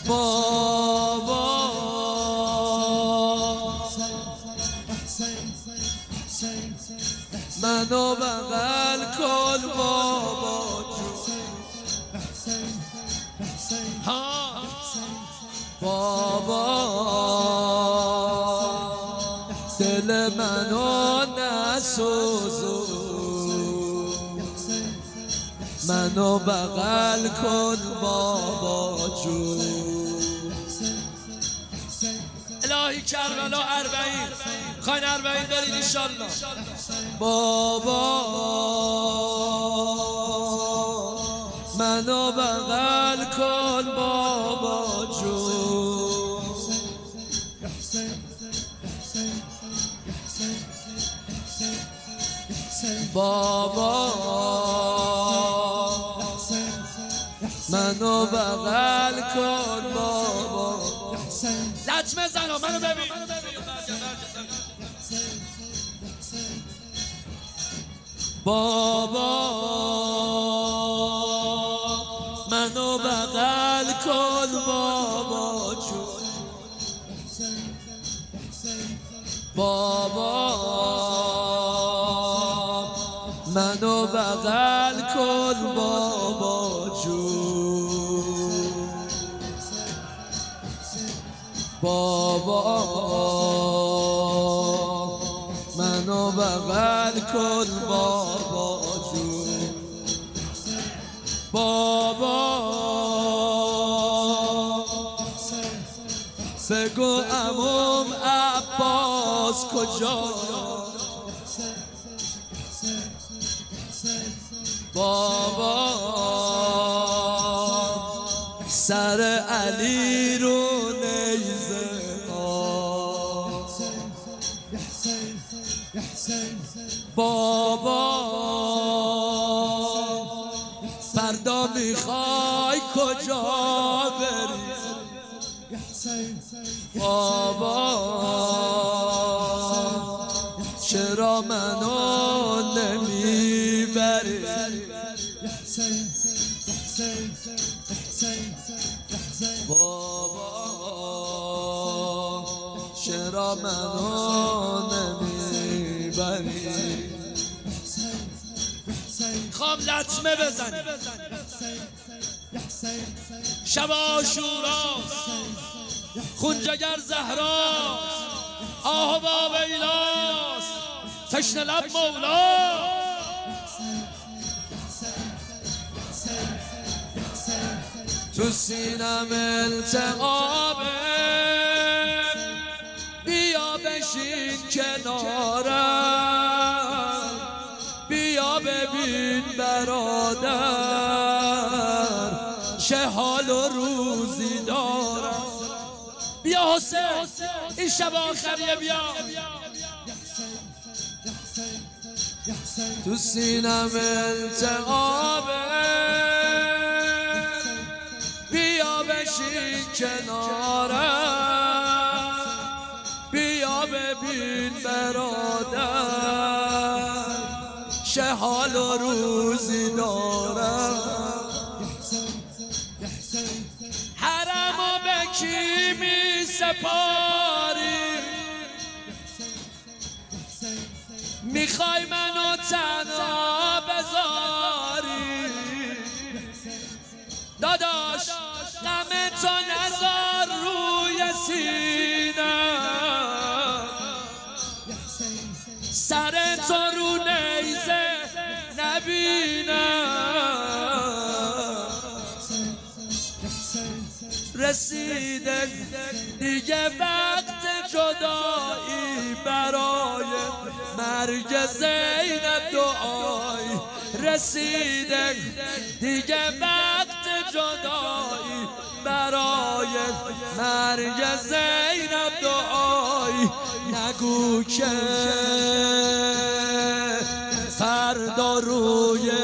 بابا منو بغل کن بابا بابا دل منو نسوزون منو بغل کن بابا جون الهی کربلا 40 خواهین 40 دارید انشالله بابا منو بغل کن بابا جون بابا منو بغل کن بابا لطمه زنو منو ببین بابا منو بغل کن بابا جون بابا منو بغل کن بابا جون بابا منو بغل کن بابا جون بابا بگو عموم عباس کجا بابا سر علی رو نیزه بابا فردا میخوای کجا بری بابا چرا منو نمیبری بابا چرا منو نمیبری خواب لطمه بزنی شب عاشورا خونجگر زهرا آه باب ایلاس تشنه لب مولا تو سینم التهابه بیا بشین کنارم بیا ببین برادر چه حال و روزی دارم بیا حسین این شب آخریه بیا تو سینم التهابه بیا بشین کنارم بیا ببین برادر چه حال و روزی دارم حرمو به کی می سپاری میخوای منو تنها بذاری داداش غم تو نذار روی سینم سر تو رو نیزه نبینم رسیده دیگه وقت جدایی برای مرگ زینب دعایی رسیده دیگه وقت جدایی برای مرگ زینب دعایی نگو که فردا روی